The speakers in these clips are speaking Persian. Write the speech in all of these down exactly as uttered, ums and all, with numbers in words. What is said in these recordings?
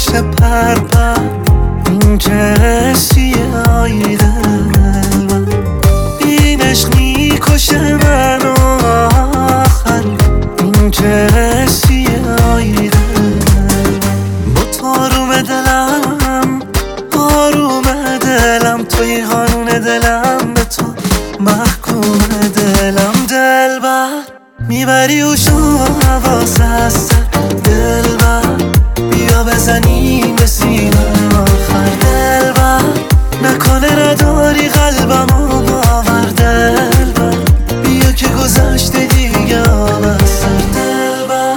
میشه پر پر. این چه حسیه آی دلبر، این عشق میکشه منو آخر. این چه حسیه آی دلبر، با تو آروم دلم آروم دلم، توی قانون دلم به تو محکوم دلم. دلبر میبری و شو حواس از سر، دلبر بیا بزنیم به سینه آخر. دلبر نکنه نداری قلبمو باور، دلبر بیا که گذشته دیگه آب از سر. دلبر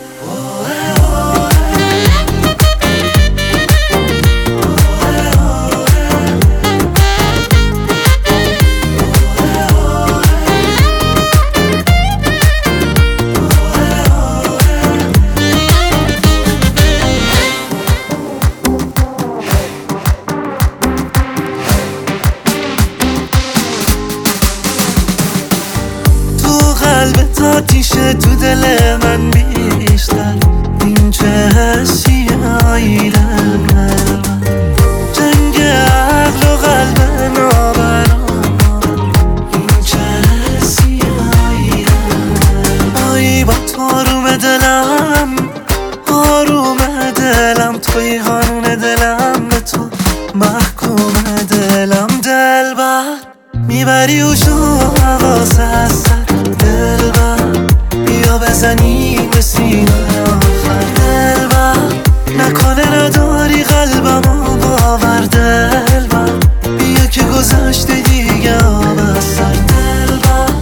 قلبت آتیشه تو دل من بیشتر. این چه حسیه آی دلبر، جنگ عقل و قلب نابرابر. این چه حسیه آی دلبر، آی با تو آروم دلم آروم دلم، توی قانون دلم به تو محکوم دلم. دلبر میبری و شو حواس از سر، دلبر بیا بزنیم به سینه آخر. دلبر نکنه نداری قلبمو باور، دلبر بیا که گذشته دیگه آب از سر. دلبر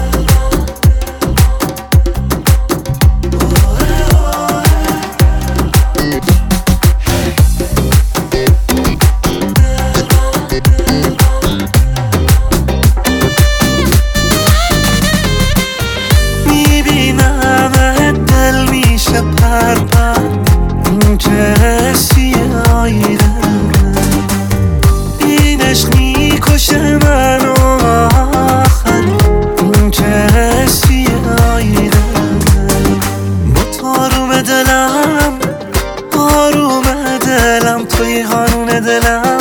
پر پر. این چه حسیه آی دلبر، این عشق میکشه منو آخر. این چه حسیه آی دلبر، با تو آروم دلم آروم دلم، توی قانون دلم